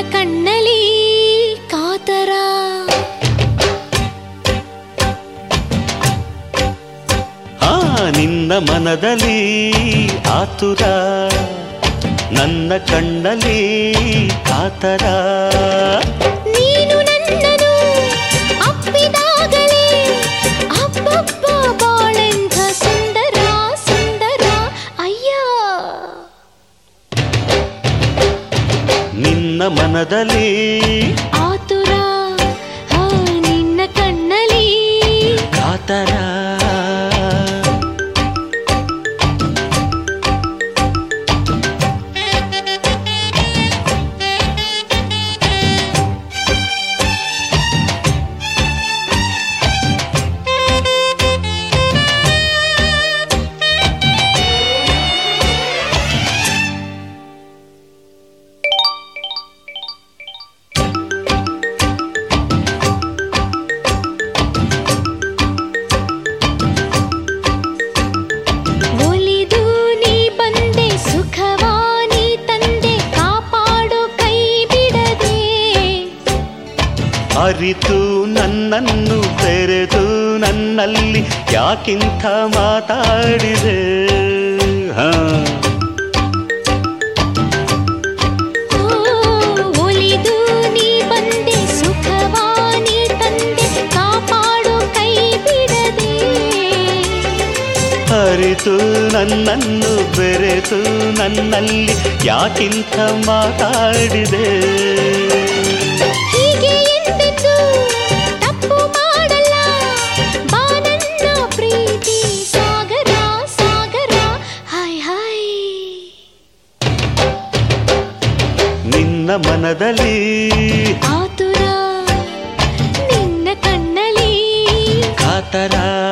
ಕಣ್ಣಲಿ ಕಾತರ ನಿನ್ನ ಮನದಲ್ಲಿ ಆತುರ ನನ್ನ ಕಣ್ಣಲ್ಲಿ ಕಾತರ ನೀನು ನನ್ನನು ಅಪ್ಪಿದಾಗಲೇ ಅಬ್ಬಬ್ಬ ಬಾಳೆಂಥ ಸುಂದರ ಸುಂದರ ಅಯ್ಯ ನಿನ್ನ ಮನದಲ್ಲಿ ಆತುರ ನಿನ್ನ ಕಣ್ಣಲಿ ಕಾತರ ಅರಿತು ನನ್ನನ್ನು ಬೆರೆತು ನನ್ನಲ್ಲಿ ಯಾಕಿಂತ ಮಾತಾಡಿದೆ ಒಲಿದು ನೀ ಬಂದೆ ಸುಖವಾನಿ ತಂದೆ ಕಾಪಾಡು ಕೈ ಬಿಡದೆ ಅರಿತು ನನ್ನನ್ನು ಬೆರೆತು ನನ್ನಲ್ಲಿ ಯಾಕಿಂತ ಮಾತಾಡಿದೆ ನಿನ್ನ ಮನದಲ್ಲಿ ಆತುರ ನಿನ್ನ ಕಣ್ಣಲಿ ಕಾತರ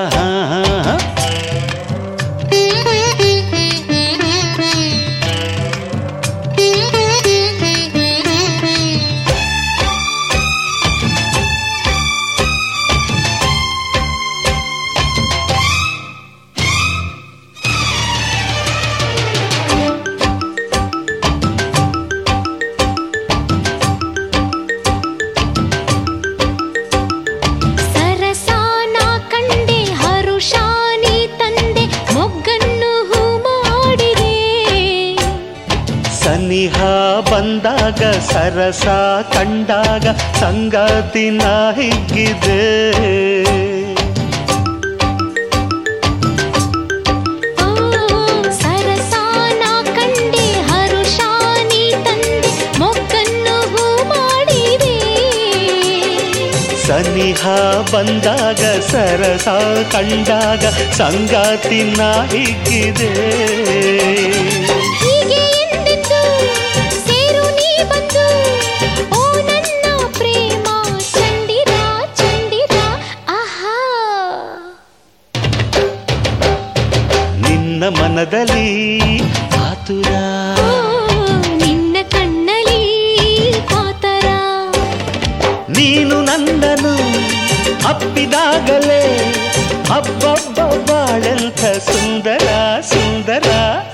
ಸನಿಹ ಬಂದಾಗ ಸರಸ ಕಂಡಾಗ ಸಂಗಾತಿನ ಹಿಗ್ಗಿದೆ ಸರಸಾನ ಕಂಡೆ ಹರುಷಾನಿ ತಂದೆ ಮೊಗ್ಗನ್ನು ಹೂ ಮಾಡಿದೆ ಸನಿಹ ಬಂದಾಗ ಸರಸ ಕಂಡಾಗ ಸಂಗಾತಿನ ಹಿಗ್ಗಿದೆ ನಿನ್ನ ಮನದಲ್ಲಿ ಆತುರ ನಿನ್ನ ಕಣ್ಣಲಿ ಕಾತರ ನೀನು ನನ್ನನು ಅಪ್ಪಿದಾಗಲೇ ಅಬ್ಬಬ್ಬ ಬಾಳೆಂಥ ಸುಂದರ ಸುಂದರ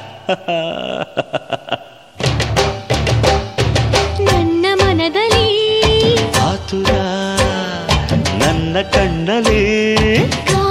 ನನ್ನ ಮನದಲ್ಲಿ ಆತುರ ನನ್ನ ಕಣ್ಣಲ್ಲಿ